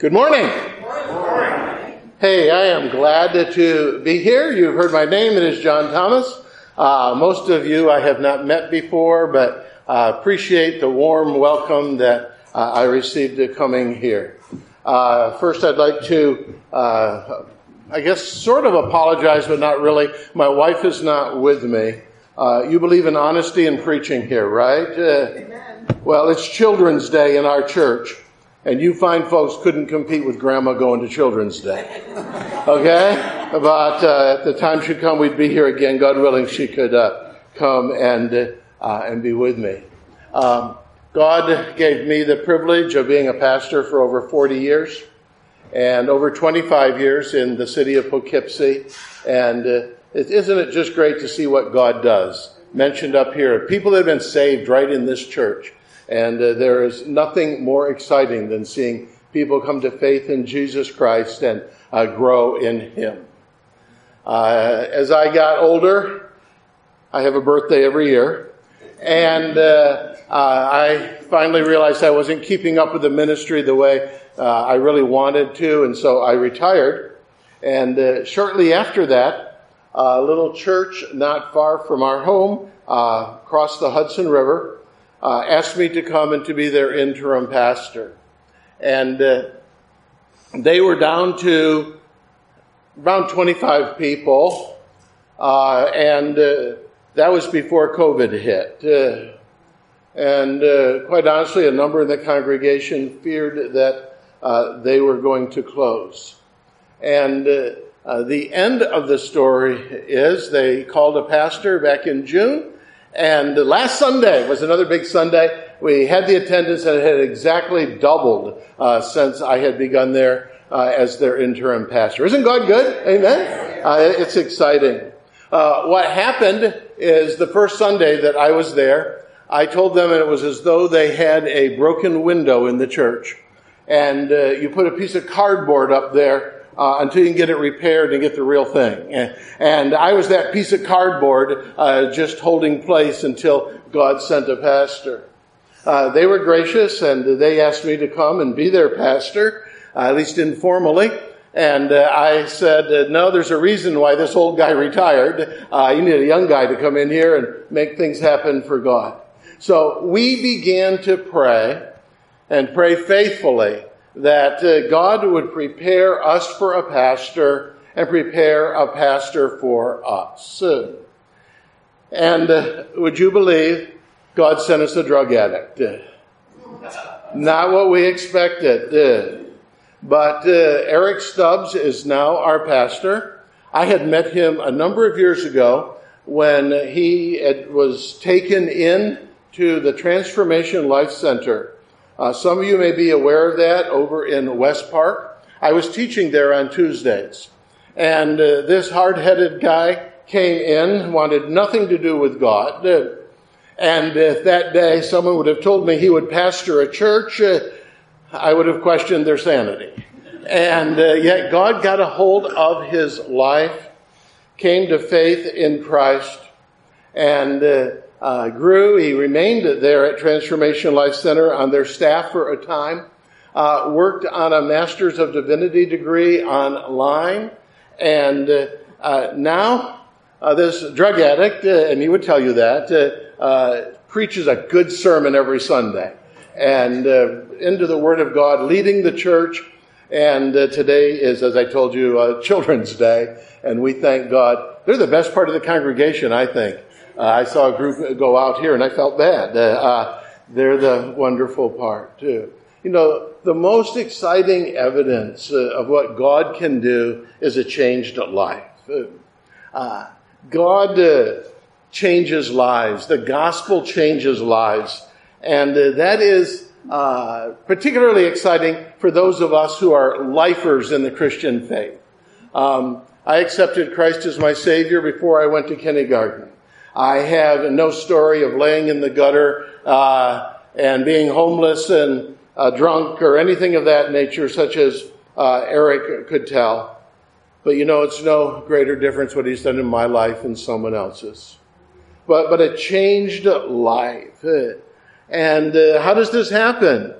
Good morning. Hey, I am glad to be here. You've heard my name. It is John Thomas. Most of you I have not met before, but appreciate the warm welcome that I received coming here. First, I'd like to, sort of apologize, but not really. My wife is not with me. You believe in honesty in preaching here, right? Well, it's Children's Day in our church. And you fine folks couldn't compete with Grandma going to Children's Day. Okay? But if the time should come, we'd be here again. God willing, she could come and be with me. God gave me the privilege of being a pastor for over 40 years and over 25 years in the city of Poughkeepsie. And isn't it just great to see what God does? Mentioned up here, people that have been saved right in this church. And there is nothing more exciting than seeing people come to faith in Jesus Christ and grow in Him. As I got older, I have a birthday every year. And I finally realized I wasn't keeping up with the ministry the way I really wanted to. And so I retired. And shortly after that, a little church not far from our home, across the Hudson River, asked me to come and to be their interim pastor. And they were down to around 25 people, and that was before COVID hit. And quite honestly, a number in the congregation feared that they were going to close. And the end of the story is they called a pastor back in June. And last Sunday was another big Sunday. We had the attendance and it had exactly doubled since I had begun there as their interim pastor. Isn't God good? Amen? It's exciting. What happened is the first Sunday that I was there, I told them it was as though they had a broken window in the church. And you put a piece of cardboard up there until you can get it repaired and get the real thing. And I was that piece of cardboard just holding place until God sent a pastor. They were gracious and they asked me to come and be their pastor, at least informally. And I said, no, there's a reason why this old guy retired. You need a young guy to come in here and make things happen for God. So we began to pray and pray faithfully that God would prepare us for a pastor and prepare a pastor for us. And would you believe God sent us a drug addict? Not what we expected. But Eric Stubbs is now our pastor. I had met him a number of years ago when he was taken in to the Transformation Life Center. Some of you may be aware of that over in West Park. I was teaching there on Tuesdays. And this hard-headed guy came in, wanted nothing to do with God. And if that day someone would have told me he would pastor a church, I would have questioned their sanity. And yet God got a hold of his life, came to faith in Christ, and grew. He remained there at Transformation Life Center on their staff for a time, worked on a Master's of Divinity degree online, and now this drug addict, and he would tell you that, preaches a good sermon every Sunday, and into the Word of God, leading the church. And today is, as I told you, Children's Day, and we thank God. They're the best part of the congregation, I think. I saw a group go out here and I felt bad. They're the wonderful part too. You know, the most exciting evidence of what God can do is a changed life. God changes lives. The gospel changes lives. And that is particularly exciting for those of us who are lifers in the Christian faith. I accepted Christ as my Savior before I went to kindergarten. I have no story of laying in the gutter and being homeless and drunk or anything of that nature, such as Eric could tell. But you know, it's no greater difference what he's done in my life than someone else's. But a changed life. And how does this happen?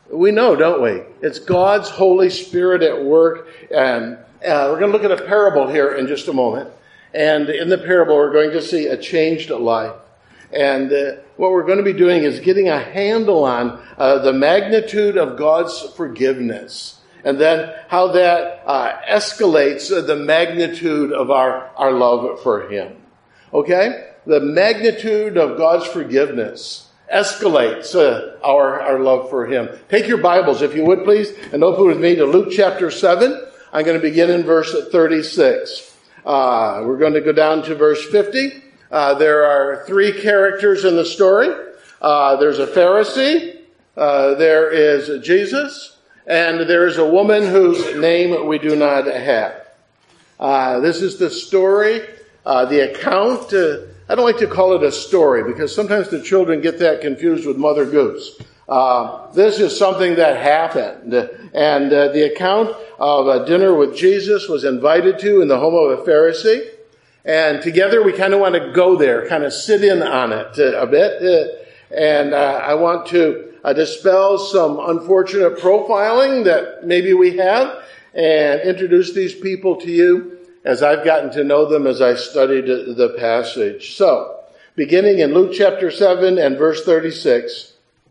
We know, don't we? It's God's Holy Spirit at work. And we're going to look at a parable here in just a moment. And in the parable, we're going to see a changed life. And what we're going to be doing is getting a handle on the magnitude of God's forgiveness. And then how that escalates the magnitude of our love for Him. Okay? The magnitude of God's forgiveness escalates our love for Him. Take your Bibles, if you would please, and open with me to Luke chapter 7. I'm going to begin in verse 36. We're going to go down to verse 50. There are three characters in the story. There's a Pharisee, there is Jesus, and there is a woman whose name we do not have. This is the story, the account. I don't like to call it a story because sometimes the children get that confused with Mother Goose. This is something that happened. And the account of a dinner with Jesus was invited to in the home of a Pharisee. And together we kind of want to go there, kind of sit in on it a bit. And I want to dispel some unfortunate profiling that maybe we have and introduce these people to you as I've gotten to know them as I studied the passage. So, beginning in Luke chapter 7 and verse 36,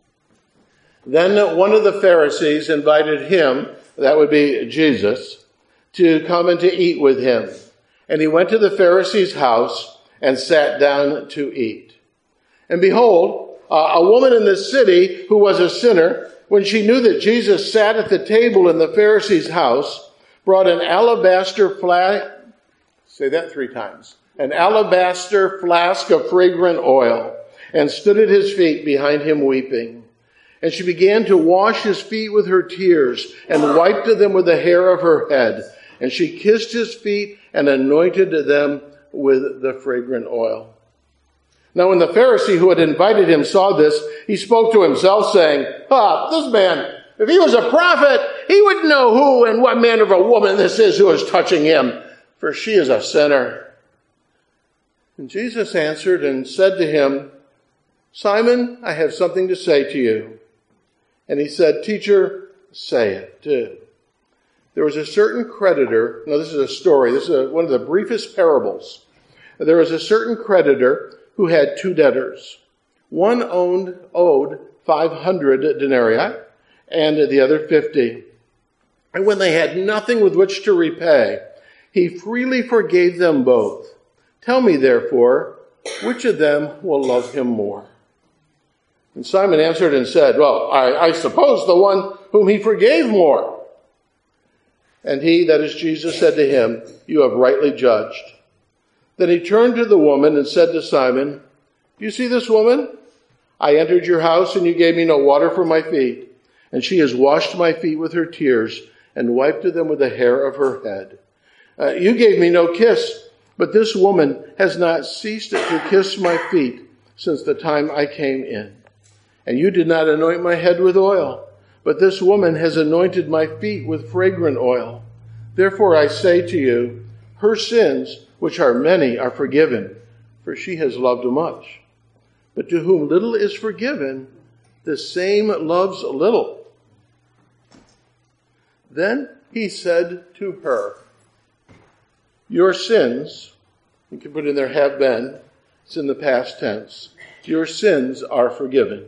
then one of the Pharisees invited him, that would be Jesus, to come and to eat with him. And he went to the Pharisee's house and sat down to eat. And behold, a woman in the city who was a sinner, when she knew that Jesus sat at the table in the Pharisee's house, brought an alabaster flask, say that 3 times, an alabaster flask of fragrant oil, and stood at his feet behind him weeping. And she began to wash his feet with her tears and wiped them with the hair of her head. And she kissed his feet and anointed them with the fragrant oil. Now when the Pharisee who had invited him saw this, he spoke to himself saying, this man, if he was a prophet, he would know who and what manner of a woman this is who is touching him, for she is a sinner. And Jesus answered and said to him, Simon, I have something to say to you. And he said, Teacher, say it. There was a certain creditor. Now this is a story. This is one of the briefest parables. There was a certain creditor who had 2 debtors. One owed 500 denarii and the other 50. And when they had nothing with which to repay, he freely forgave them both. Tell me, therefore, which of them will love him more? And Simon answered and said, well, I suppose the one whom he forgave more. And he, that is Jesus, said to him, you have rightly judged. Then he turned to the woman and said to Simon, you see this woman? I entered your house and you gave me no water for my feet. And she has washed my feet with her tears and wiped them with the hair of her head. You gave me no kiss, but this woman has not ceased to kiss my feet since the time I came in. And you did not anoint my head with oil, but this woman has anointed my feet with fragrant oil. Therefore I say to you, her sins, which are many, are forgiven, for she has loved much. But to whom little is forgiven, the same loves little. Then he said to her, your sins, you can put in there have been, it's in the past tense, your sins are forgiven.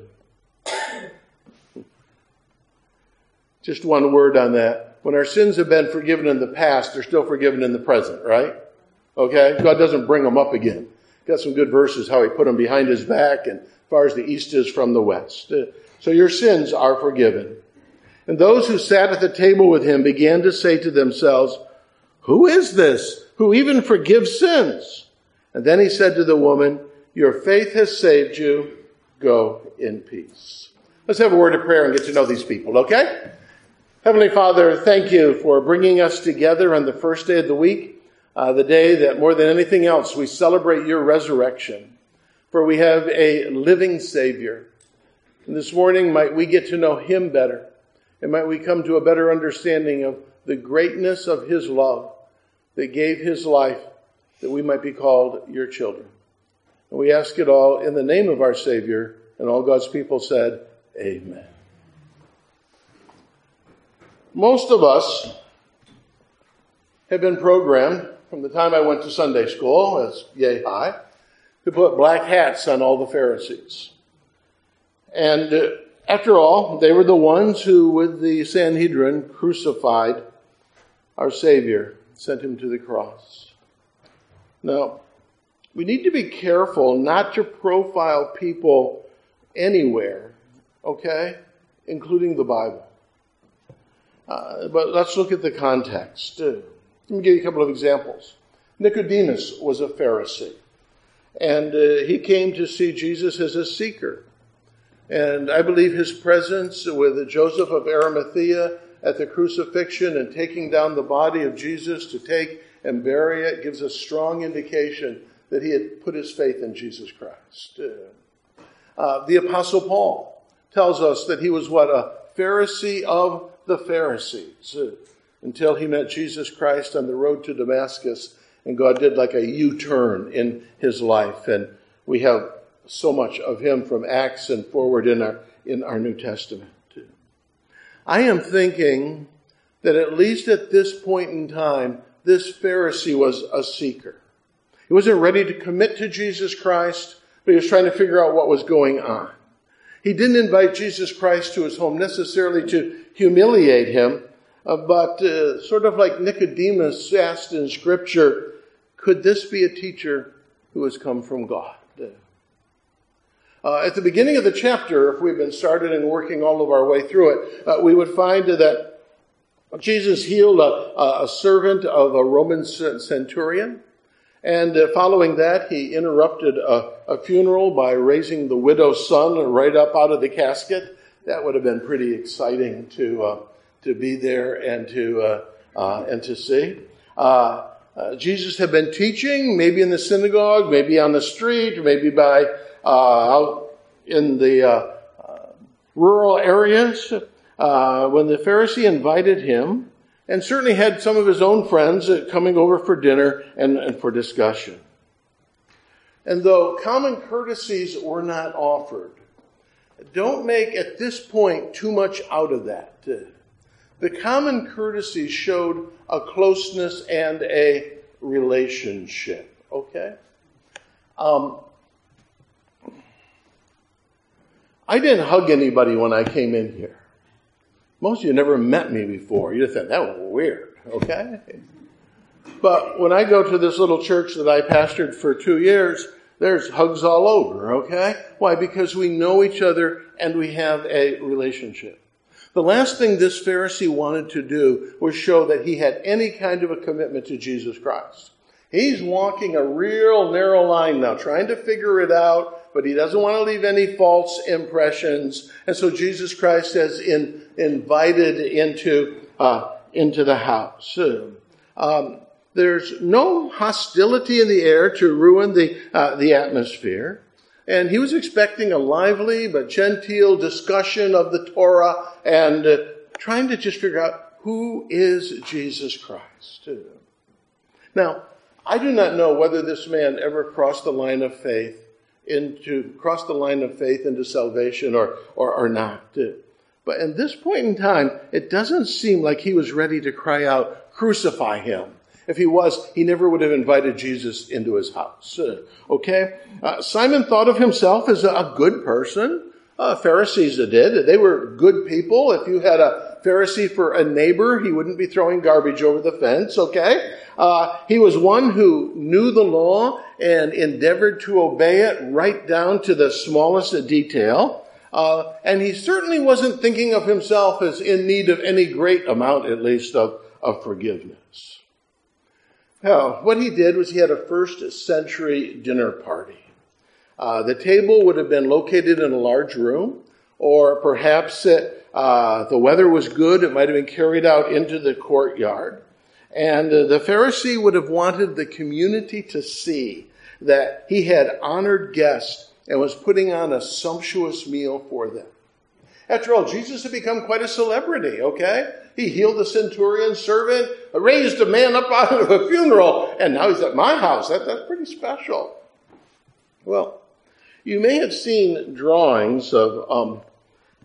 Just one word on that. When our sins have been forgiven in the past, they're still forgiven in the present, right? Okay? God doesn't bring them up again. Got some good verses how he put them behind his back and as far as the east is from the west. So your sins are forgiven. And those who sat at the table with him began to say to themselves, who is this who even forgives sins? And then he said to the woman, your faith has saved you. Go in peace. Let's have a word of prayer and get to know these people, okay? Heavenly Father, thank you for bringing us together on the first day of the week, the day that more than anything else we celebrate your resurrection. For we have a living Savior. And this morning might we get to know him better, and might we come to a better understanding of the greatness of his love that gave his life that we might be called your children. And we ask it all in the name of our Savior, and all God's people said, Amen. most of us have been programmed from the time I went to Sunday school, as yay high, to put black hats on all the Pharisees. And after all, they were the ones who, with the Sanhedrin, crucified our Savior, sent him to the cross. Now, we need to be careful not to profile people anywhere, okay, including the Bible. But let's look at the context. Let me give you a couple of examples. Nicodemus was a Pharisee, and he came to see Jesus as a seeker. And I believe his presence with Joseph of Arimathea at the crucifixion and taking down the body of Jesus to take and bury it gives a strong indication that he had put his faith in Jesus Christ. The Apostle Paul tells us that he was a Pharisee of the Pharisees until he met Jesus Christ on the road to Damascus, and God did like a U-turn in his life. And we have so much of him from Acts and forward in our New Testament. I am thinking that at least at this point in time, this Pharisee was a seeker. He wasn't ready to commit to Jesus Christ, but he was trying to figure out what was going on. He didn't invite Jesus Christ to his home necessarily to humiliate him, but sort of like Nicodemus asked in Scripture, could this be a teacher who has come from God? At the beginning of the chapter, if we've been started and working all of our way through it, we would find that Jesus healed a servant of a Roman centurion. And following that, he interrupted a funeral by raising the widow's son right up out of the casket. That would have been pretty exciting to be there and to see. Jesus had been teaching, maybe in the synagogue, maybe on the street, maybe by out in the rural areas, when the Pharisee invited him, and certainly had some of his own friends coming over for dinner and for discussion. And though common courtesies were not offered, don't make at this point too much out of that. The common courtesies showed a closeness and a relationship, okay? I didn't hug anybody when I came in here. Most of you never met me before. You just thought, that was weird, okay? But when I go to this little church that I pastored for 2 years, there's hugs all over, okay? Why? Because we know each other and we have a relationship. The last thing this Pharisee wanted to do was show that he had any kind of a commitment to Jesus Christ. He's walking a real narrow line now, trying to figure it out, but he doesn't want to leave any false impressions. And so Jesus Christ has invited into the house. There's no hostility in the air to ruin the atmosphere. And he was expecting a lively but genteel discussion of the Torah and trying to just figure out who is Jesus Christ. Now, I do not know whether this man ever crossed the line of faith into salvation or not. But at this point in time, it doesn't seem like he was ready to cry out, "Crucify him." If he was, he never would have invited Jesus into his house. Okay? Simon thought of himself as a good person. Pharisees did. They were good people. If you had a Pharisee for a neighbor, he wouldn't be throwing garbage over the fence, okay? He was one who knew the law and endeavored to obey it right down to the smallest detail. And he certainly wasn't thinking of himself as in need of any great amount, at least, of forgiveness. Now, what he did was he had a first century dinner party. The table would have been located in a large room, or perhaps the weather was good. It might have been carried out into the courtyard. And the Pharisee would have wanted the community to see that he had honored guests and was putting on a sumptuous meal for them. After all, Jesus had become quite a celebrity, okay? He healed the centurion's servant, raised a man up out of a funeral, and now he's at my house. That's pretty special. Well, you may have seen drawings of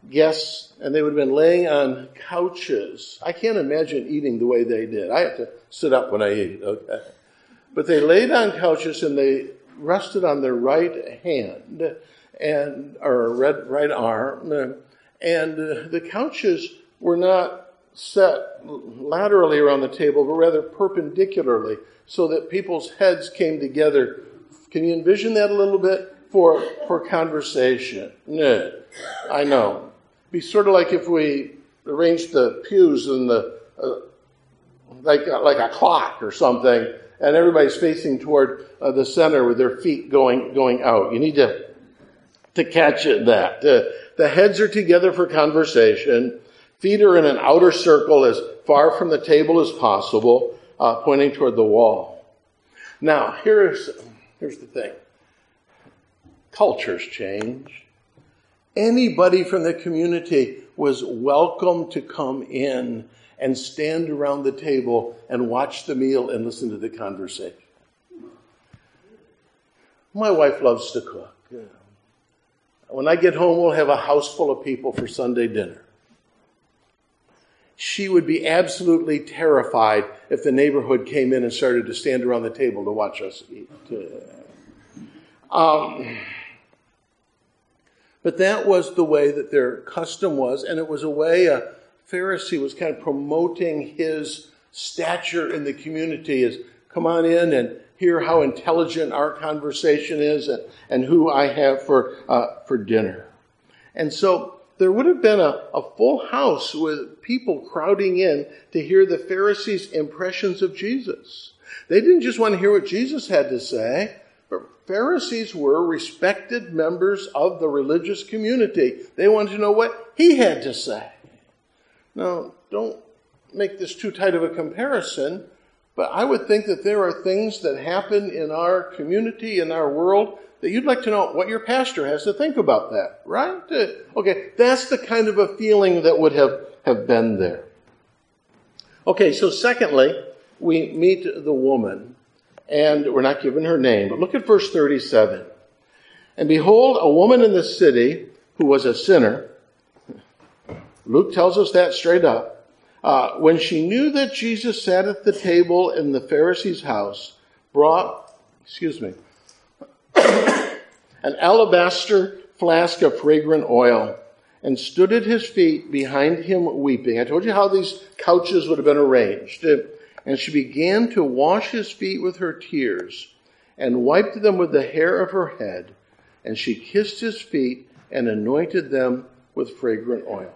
guests, and they would have been laying on couches. I can't imagine eating the way they did. I have to sit up when I eat, okay? But they laid on couches and they rested on their right hand or right arm, and the couches were not set laterally around the table, but rather perpendicularly, so that people's heads came together. Can you envision that a little bit for conversation? Yeah, I know. It'd be sort of like if we arranged the pews in the like a clock or something, and everybody's facing toward the center with their feet going out. You need to catch that. The heads are together for conversation. Feet are in an outer circle as far from the table as possible, pointing toward the wall. Now, here's the thing. Cultures change. Anybody from the community was welcome to come in and stand around the table and watch the meal and listen to the conversation. My wife loves to cook. When I get home, we'll have a house full of people for Sunday dinner. She would be absolutely terrified if the neighborhood came in and started to stand around the table to watch us eat. But that was the way that their custom was, and it was a way a Pharisee was kind of promoting his stature in the community as, come on in and hear how intelligent our conversation is and who I have for dinner. And so there would have been a full house with people crowding in to hear the Pharisees' impressions of Jesus. They didn't just want to hear what Jesus had to say, but Pharisees were respected members of the religious community. They wanted to know what he had to say. Now, don't make this too tight of a comparison, but I would think that there are things that happen in our community, in our world, that you'd like to know what your pastor has to think about that, right? Okay, that's the kind of a feeling that would have been there. Okay, so secondly, we meet the woman, and we're not given her name, but look at verse 37. And behold, a woman in the city who was a sinner, Luke tells us that straight up, when she knew that Jesus sat at the table in the Pharisee's house, brought, an alabaster flask of fragrant oil, and stood at his feet behind him weeping. I told you how these couches would have been arranged. And she began to wash his feet with her tears, and wiped them with the hair of her head, and she kissed his feet and anointed them with fragrant oil.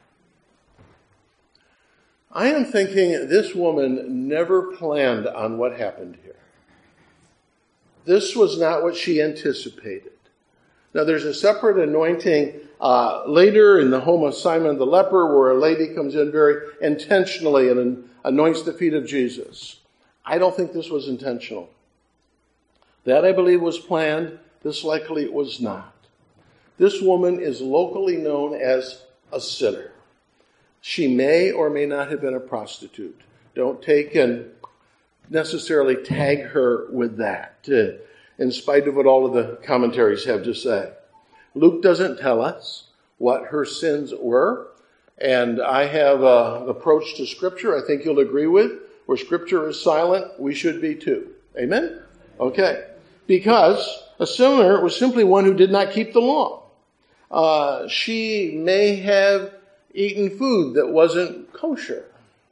I am thinking this woman never planned on what happened here. This was not what she anticipated. Now, there's a separate anointing later in the home of Simon the leper where a lady comes in very intentionally and anoints the feet of Jesus. I don't think this was intentional. That, I believe, was planned. This likely was not. This woman is locally known as a sinner. She may or may not have been a prostitute. Don't take and necessarily tag her with that, in spite of what all of the commentaries have to say. Luke doesn't tell us what her sins were, and I have an approach to Scripture I think you'll agree with. Where Scripture is silent, we should be too. Amen? Okay. Because a sinner was simply one who did not keep the law. She may have eaten food that wasn't kosher.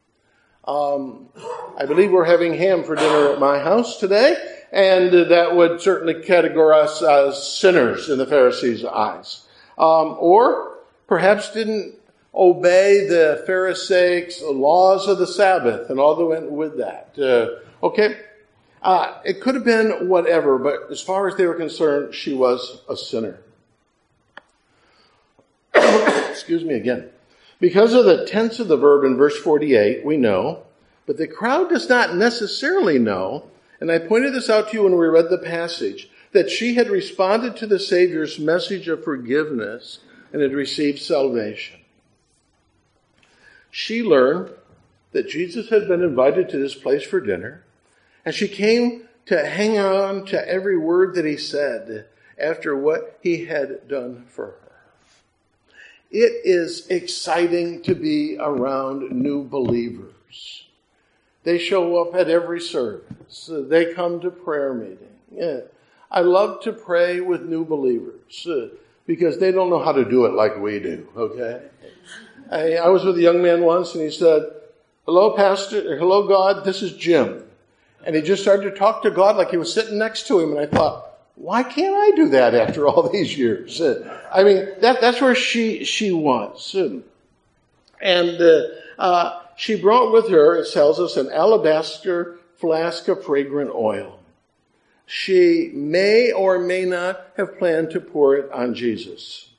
I believe we're having ham for dinner at my house today, and that would certainly categorize us as sinners in the Pharisees' eyes. Or perhaps didn't obey the Pharisaic laws of the Sabbath and all that went with that. It could have been whatever, but as far as they were concerned, she was a sinner. Excuse me again. Because of the tense of the verb in verse 48, we know, but the crowd does not necessarily know, and I pointed this out to you when we read the passage, that she had responded to the Savior's message of forgiveness and had received salvation. She learned that Jesus had been invited to this place for dinner, and she came to hang on to every word that he said after what he had done for her. It is exciting to be around new believers. They show up at every service. They come to prayer meeting. Yeah. I love to pray with new believers because they don't know how to do it like we do, okay? I was with a young man once and he said, "Hello, Pastor. Hello, God. This is Jim." And he just started to talk to God like he was sitting next to him. And I thought, why can't I do that after all these years? I mean, that's where she was. And she brought with her, it tells us, an alabaster flask of fragrant oil. She may or may not have planned to pour it on Jesus.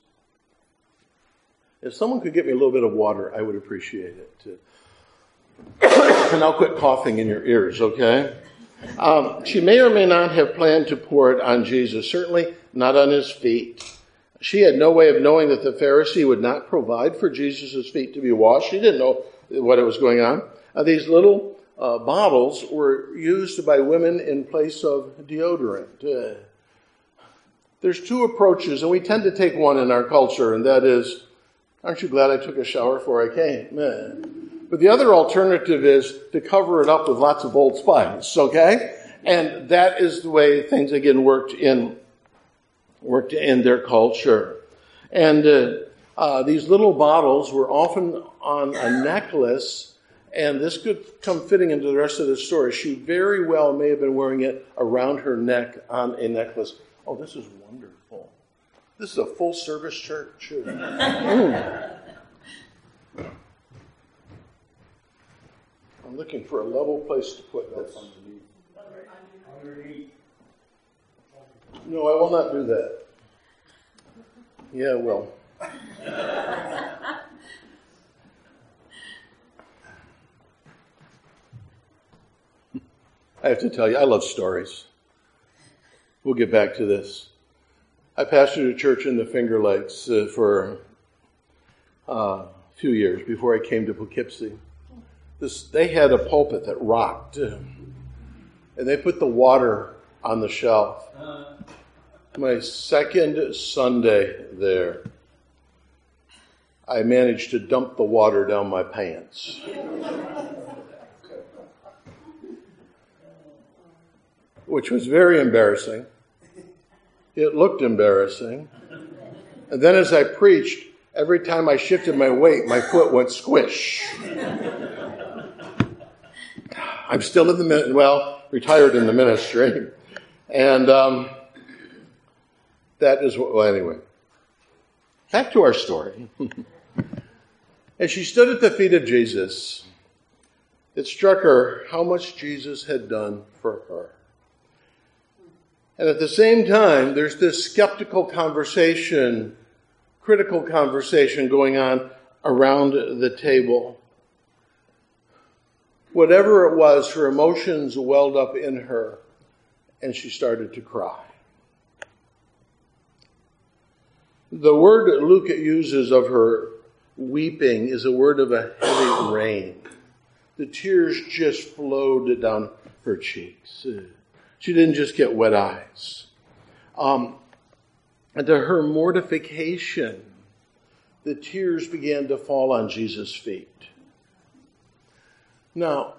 If someone could get me a little bit of water, I would appreciate it. And I'll quit coughing in your ears, okay? She may or may not have planned to pour it on Jesus, certainly not on his feet. She had no way of knowing that the Pharisee would not provide for Jesus' feet to be washed. She didn't know what was going on. These little bottles were used by women in place of deodorant. There's two approaches, and we tend to take one in our culture, and that is, aren't you glad I took a shower before I came? But the other alternative is to cover it up with lots of Old Spice, okay? And that is the way things, again, worked in their culture. And these little bottles were often on a necklace, and this could come fitting into the rest of the story. She very well may have been wearing it around her neck on a necklace. Oh, this is wonderful. This is a full-service church. I'm looking for a level place to put this. No, I will not do that. Yeah, well. I have to tell you, I love stories. We'll get back to this. I pastored a church in the Finger Lakes for a few years before I came to Poughkeepsie. They had a pulpit that rocked, and they put the water on the shelf. My second Sunday there, I managed to dump the water down my pants. Which was very embarrassing. It looked embarrassing. And then as I preached, every time I shifted my weight, my foot went squish. I'm still retired in the ministry. And that is anyway. Back to our story. As she stood at the feet of Jesus, it struck her how much Jesus had done for her. And at the same time, there's this skeptical conversation, critical conversation going on around the table. Whatever it was, her emotions welled up in her, and she started to cry. The word Luke uses of her weeping is a word of a heavy rain. The tears just flowed down her cheeks. She didn't just get wet eyes. And to her mortification, the tears began to fall on Jesus' feet. Now,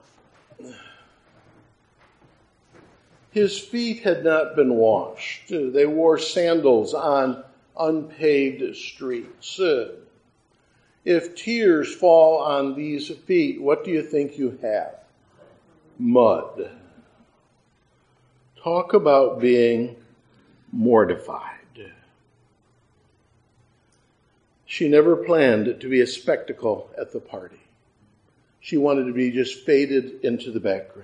his feet had not been washed. They wore sandals on unpaved streets. If tears fall on these feet, what do you think you have? Mud. Talk about being mortified. She never planned to be a spectacle at the party. She wanted to be just faded into the background.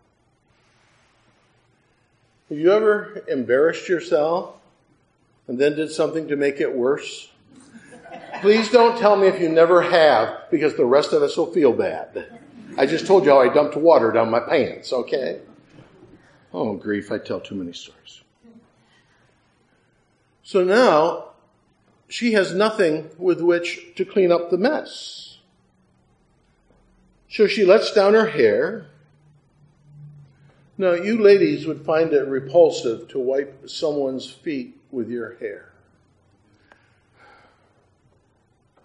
Have you ever embarrassed yourself and then did something to make it worse? Please don't tell me if you never have, because the rest of us will feel bad. I just told you how I dumped water down my pants, okay? Oh, grief, I tell too many stories. So now, she has nothing with which to clean up the mess. So she lets down her hair. Now, you ladies would find it repulsive to wipe someone's feet with your hair.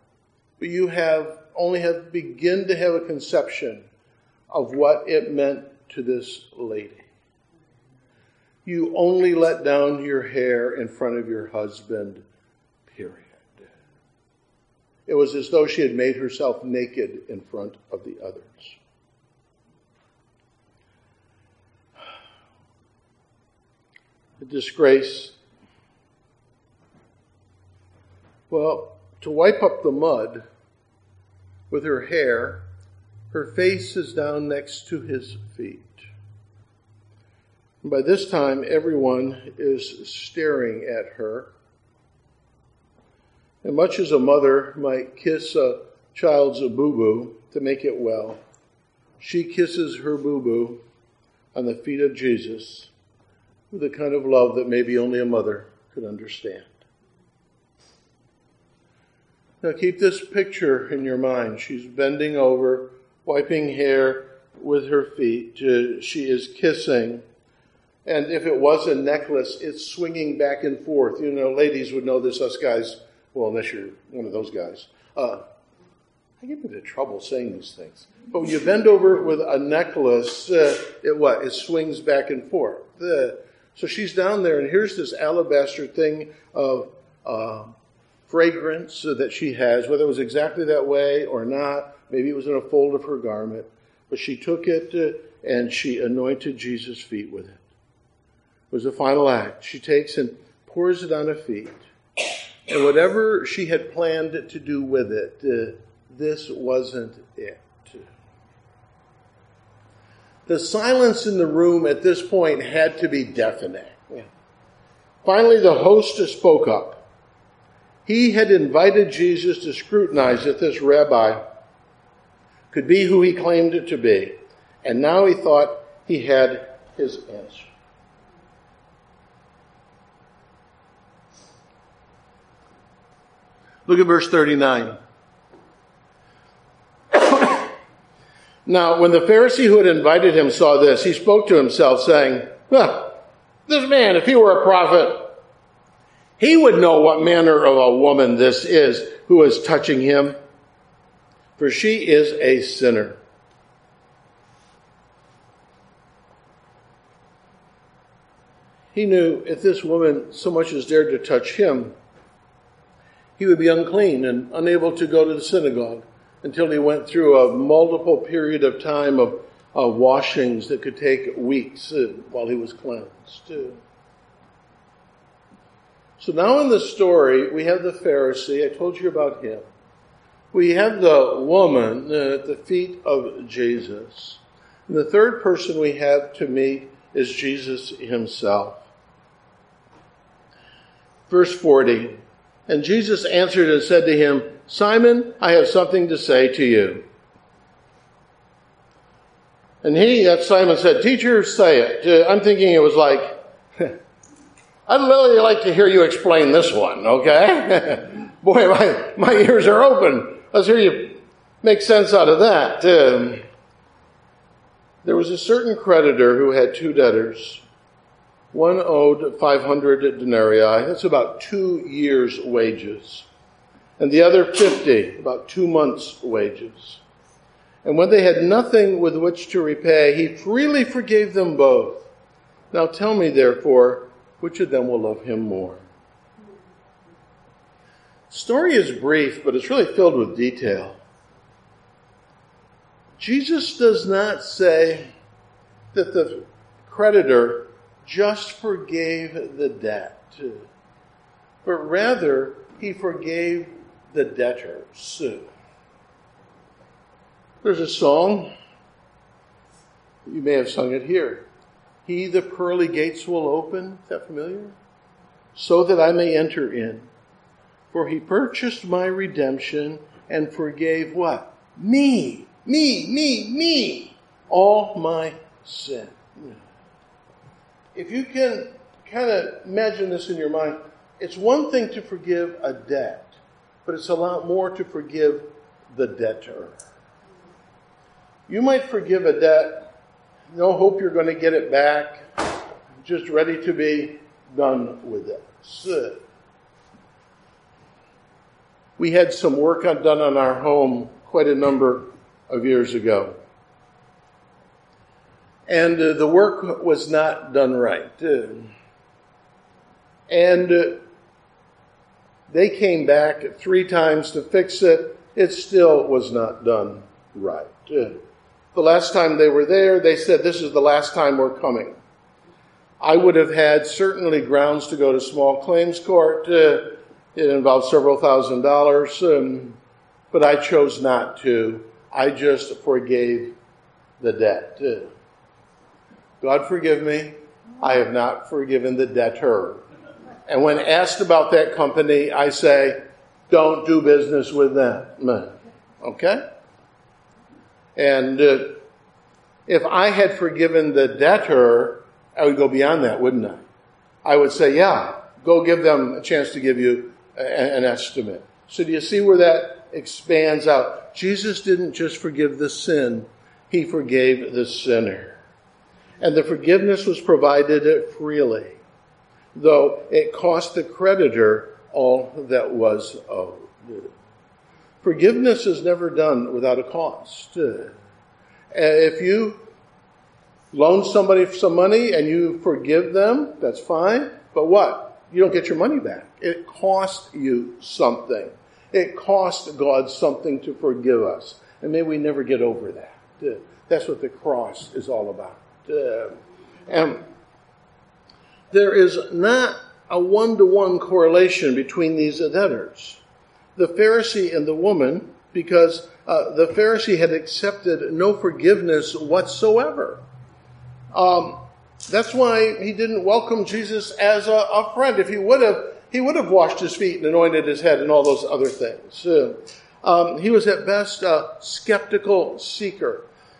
but you only have begun to have a conception of what it meant to this lady. You only let down your hair in front of your husband, period. It was as though she had made herself naked in front of the others. The disgrace. Well, to wipe up the mud with her hair, her face is down next to his feet. And by this time, everyone is staring at her. And much as a mother might kiss a child's boo-boo to make it well, she kisses her boo-boo on the feet of Jesus with a kind of love that maybe only a mother could understand. Now keep this picture in your mind. She's bending over, wiping hair with her feet. She is kissing. And if it was a necklace, it's swinging back and forth. You know, ladies would know this, us guys. Well, unless you're one of those guys. I get into trouble saying these things. But when you bend over with a necklace, it swings back and forth. So she's down there, and here's this alabaster thing of fragrance that she has, whether it was exactly that way or not. Maybe it was in a fold of her garment. But she took it and she anointed Jesus' feet with it. It was the final act. She takes and pours it on her feet. And whatever she had planned to do with it, this wasn't it. The silence in the room at this point had to be deafening. Finally, the host spoke up. He had invited Jesus to scrutinize if this rabbi could be who he claimed it to be. And now he thought he had his answer. Look at verse 39. Now, when the Pharisee who had invited him saw this, he spoke to himself, saying, this man, if he were a prophet, he would know what manner of a woman this is who is touching him, for she is a sinner. He knew if this woman so much as dared to touch him, he would be unclean and unable to go to the synagogue until he went through a multiple period of time of washings that could take weeks while he was cleansed. So now in the story, we have the Pharisee. I told you about him. We have the woman at the feet of Jesus. And the third person we have to meet is Jesus himself. Verse 40. And Jesus answered and said to him, Simon, I have something to say to you. And that Simon said, Teacher, say it. I'm thinking it was like, I'd really like to hear you explain this one, okay? Boy, my ears are open. Let's hear you make sense out of that. There was a certain creditor who had two debtors. One owed 500 denarii, that's about 2 years' wages. And the other 50, about 2 months' wages. And when they had nothing with which to repay, he freely forgave them both. Now tell me, therefore, which of them will love him more? The story is brief, but it's really filled with detail. Jesus does not say that the creditor just forgave the debt, but rather he forgave the debtors. There's a song, you may have sung it here. He, the pearly gates will open, is that familiar? So that I may enter in. For he purchased my redemption and forgave what? Me, all my sin. If you can kind of imagine this in your mind, it's one thing to forgive a debt, but it's a lot more to forgive the debtor. You might forgive a debt, no hope you're going to get it back, just ready to be done with it. We had some work done on our home quite a number of years ago. And the work was not done right. And they came back 3 times to fix it. It still was not done right. The last time they were there, they said, this is the last time we're coming. I would have had certainly grounds to go to small claims court. It involved several $1,000s, but I chose not to. I just forgave the debt. God forgive me, I have not forgiven the debtor. And when asked about that company, I say, don't do business with them. Okay? And if I had forgiven the debtor, I would go beyond that, wouldn't I? I would say, yeah, go give them a chance to give you an estimate. So do you see where that expands out? Jesus didn't just forgive the sin, he forgave the sinner. And the forgiveness was provided freely, though it cost the creditor all that was owed. Forgiveness is never done without a cost. If you loan somebody some money and you forgive them, that's fine. But what? You don't get your money back. It cost you something. It cost God something to forgive us. And may we never get over that. That's what the cross is all about. And there is not a one-to-one correlation between these debtors. The Pharisee and the woman, because the Pharisee had accepted no forgiveness whatsoever. That's why he didn't welcome Jesus as a friend. If he would have washed his feet and anointed his head and all those other things. He was at best a skeptical seeker.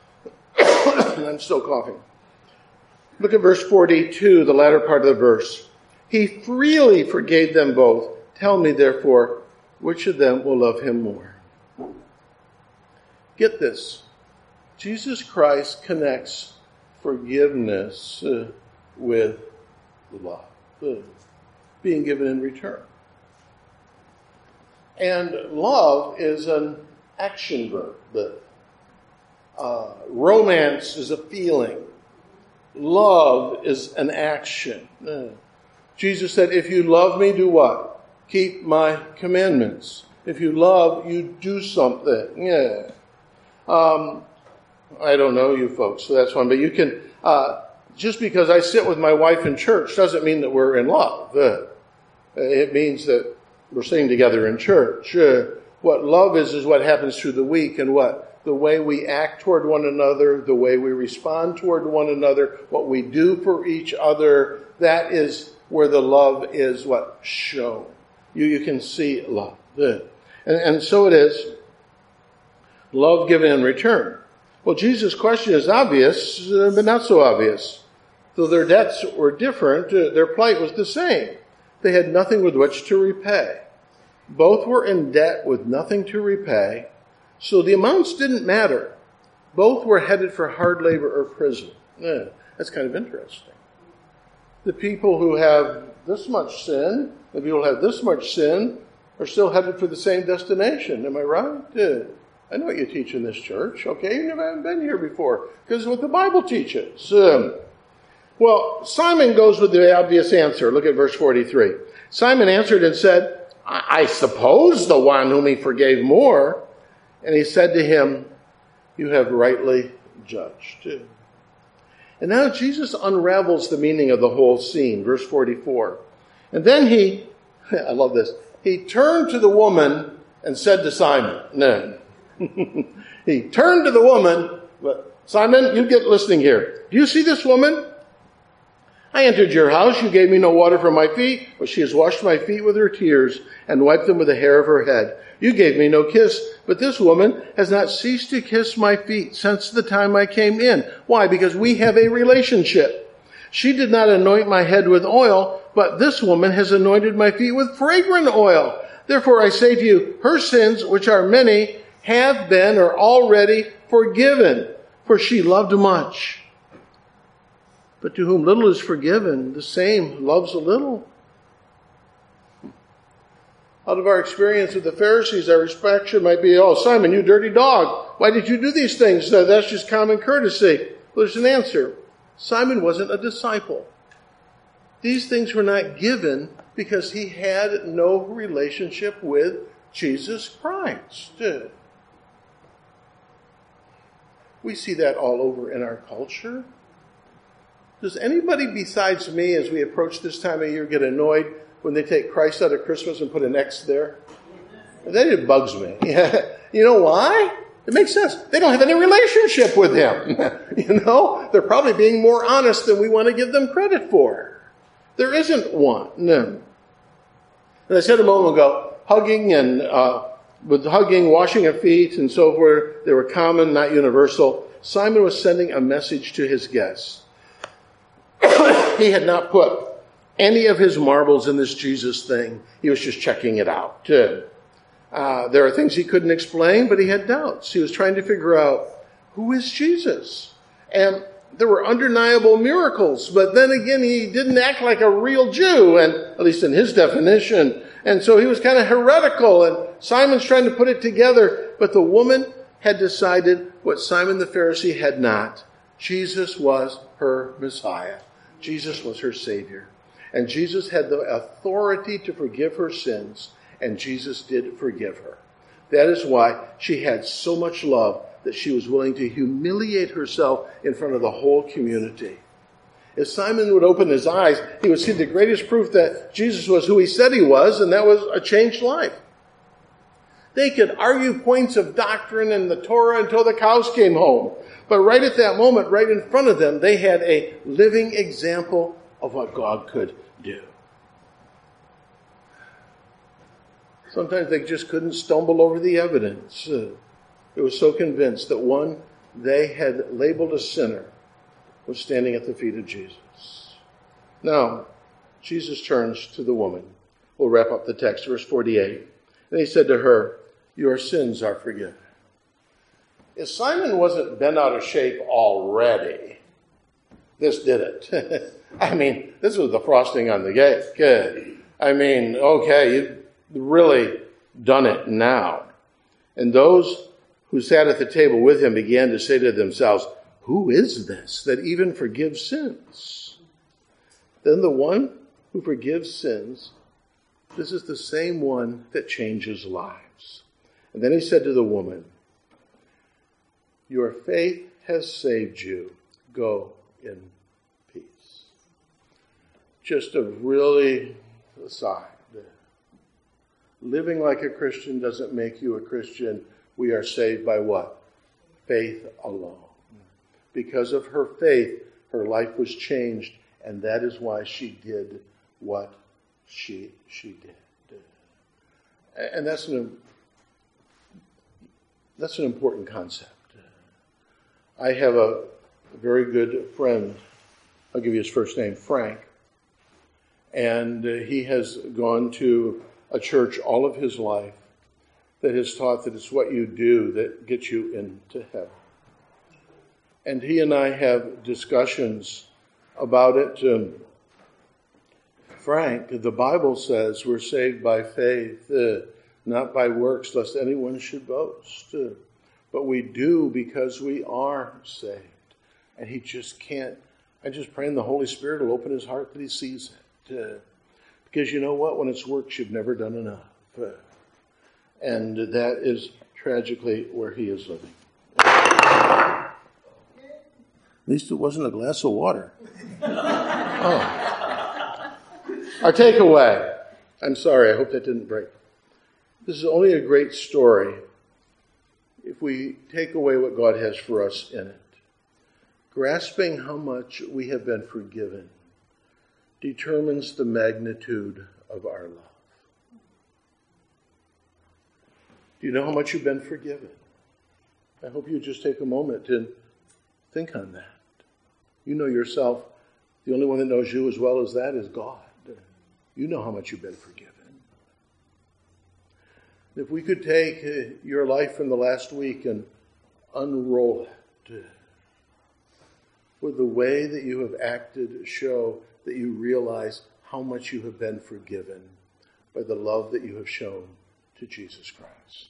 I'm still coughing. Look at verse 42, the latter part of the verse. He freely forgave them both. Tell me, therefore, which of them will love him more? Get this. Jesus Christ connects forgiveness with love, being given in return. And love is an action verb. Romance is a feeling. Love is an action. Jesus said, if you love me, do what? Keep my commandments. If you love, you do something. Yeah. I don't know you folks, so that's fine. But you can, just because I sit with my wife in church doesn't mean that we're in love. It means that we're sitting together in church. What love is what happens through the week, and what? The way we act toward one another, the way we respond toward one another, what we do for each other, that is where the love is what? Shown. You can see love. And so it is. Love given in return. Well, Jesus' question is obvious, but not so obvious. Though their debts were different, their plight was the same. They had nothing with which to repay. Both were in debt with nothing to repay. So the amounts didn't matter. Both were headed for hard labor or prison. That's kind of interesting. The people who have this much sin, the people who have this much sin, are still headed for the same destination. Am I right? I know what you teach in this church. Okay, you haven't been here before, because it's what the Bible teaches. Well, Simon goes with the obvious answer. Look at verse 43. Simon answered and said, I suppose the one whom he forgave more. And he said to him, you have rightly judged. And now Jesus unravels the meaning of the whole scene. Verse 44. And then I love this, he turned to the woman and said to Simon, no. He turned to the woman, but Simon, you get listening here. Do you see this woman? I entered your house. You gave me no water for my feet, but she has washed my feet with her tears and wiped them with the hair of her head. You gave me no kiss, but this woman has not ceased to kiss my feet since the time I came in. Why? Because we have a relationship. She did not anoint my head with oil, but this woman has anointed my feet with fragrant oil. Therefore I say to you, her sins, which are many, have been or already forgiven, for she loved much. But to whom little is forgiven, the same loves a little. Out of our experience with the Pharisees, our reaction might be, oh, Simon, you dirty dog. Why did you do these things? That's just common courtesy. Well, there's an answer. Simon wasn't a disciple. These things were not given because he had no relationship with Jesus Christ. We see that all over in our culture. Does anybody besides me, as we approach this time of year, get annoyed when they take Christ out of Christmas and put an X there? That just bugs me. You know why? It makes sense. They don't have any relationship with him. They're probably being more honest than we want to give them credit for. There isn't one. No. And I said a moment ago, hugging, washing of feet, and so forth, they were common, not universal. Simon was sending a message to his guests. He had not put any of his marbles in this Jesus thing. He was just checking it out. There are things he couldn't explain, but he had doubts. He was trying to figure out, who is Jesus? And there were undeniable miracles, but then again, he didn't act like a real Jew, and at least in his definition. And so he was kind of heretical, and Simon's trying to put it together. But the woman had decided what Simon the Pharisee had not. Jesus was her Messiah. Jesus was her Savior. And Jesus had the authority to forgive her sins, and Jesus did forgive her. That is why she had so much love that she was willing to humiliate herself in front of the whole community. If Simon would open his eyes, he would see the greatest proof that Jesus was who he said he was, and that was a changed life. They could argue points of doctrine in the Torah until the cows came home. But right at that moment, right in front of them, they had a living example of what God could do. Sometimes they just couldn't stumble over the evidence. They were so convinced that one they had labeled a sinner was standing at the feet of Jesus. Now, Jesus turns to the woman. We'll wrap up the text, verse 48. And he said to her, your sins are forgiven. If Simon wasn't bent out of shape already, this did it. This was the frosting on the cake. You've really done it now. And those who sat at the table with him began to say to themselves, who is this that even forgives sins? Then the one who forgives sins, this is the same one that changes lives. And then he said to the woman, your faith has saved you. Go in peace. Just a really aside. Living like a Christian doesn't make you a Christian. We are saved by what? Faith alone. Because of her faith, her life was changed, and that is why she did what she did. And that's an important concept. I have a very good friend. I'll give you his first name, Frank. And he has gone to a church all of his life that has taught that it's what you do that gets you into heaven. And he and I have discussions about it. Frank, the Bible says we're saved by faith, not by works, lest anyone should boast. But we do because we are saved. And he just can't. I just pray in the Holy Spirit will open his heart that he sees it. Because you know what? When it's works, you've never done enough. And that is tragically where he is living. At least it wasn't a glass of water. Oh. Our takeaway. I'm sorry, I hope that didn't break. This is only a great story if we take away what God has for us in it. Grasping how much we have been forgiven determines the magnitude of our love. Do you know how much you've been forgiven? I hope you just take a moment and think on that. You know yourself. The only one that knows you as well as that is God. You know how much you've been forgiven. If we could take your life from the last week and unroll it, would the way that you have acted show that you realize how much you have been forgiven by the love that you have shown to Jesus Christ.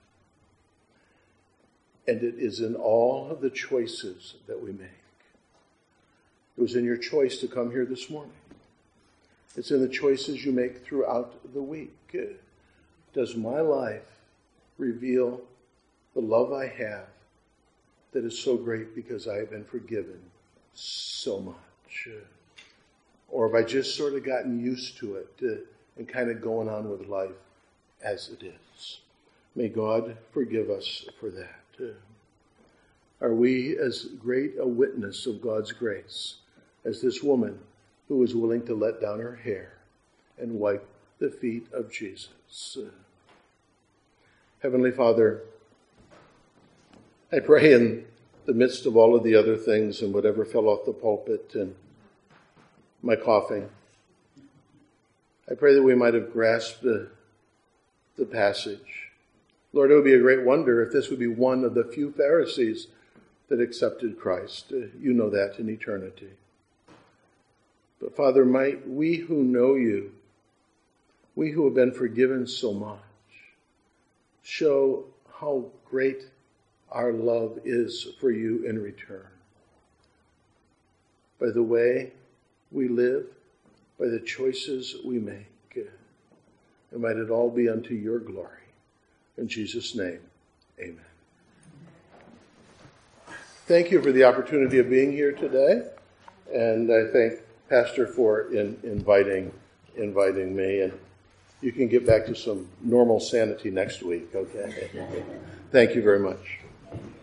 And it is in all of the choices that we make. It was in your choice to come here this morning. It's in the choices you make throughout the week. Does my life reveal the love I have that is so great because I have been forgiven so much? Or have I just sort of gotten used to it and kind of going on with life as it is? May God forgive us for that. Are we as great a witness of God's grace as this woman who was willing to let down her hair and wipe the feet of Jesus? Heavenly Father, I pray in the midst of all of the other things and whatever fell off the pulpit and my coughing, I pray that we might have grasped the passage. Lord, it would be a great wonder if this would be one of the few Pharisees that accepted Christ. You know that in eternity. But Father, might we who know you, we who have been forgiven so much, show how great our love is for you in return. By the way we live, by the choices we make. And might it all be unto your glory. In Jesus' name, amen. Thank you for the opportunity of being here today. And I thank Pastor for inviting me. And you can get back to some normal sanity next week, okay? Thank you very much.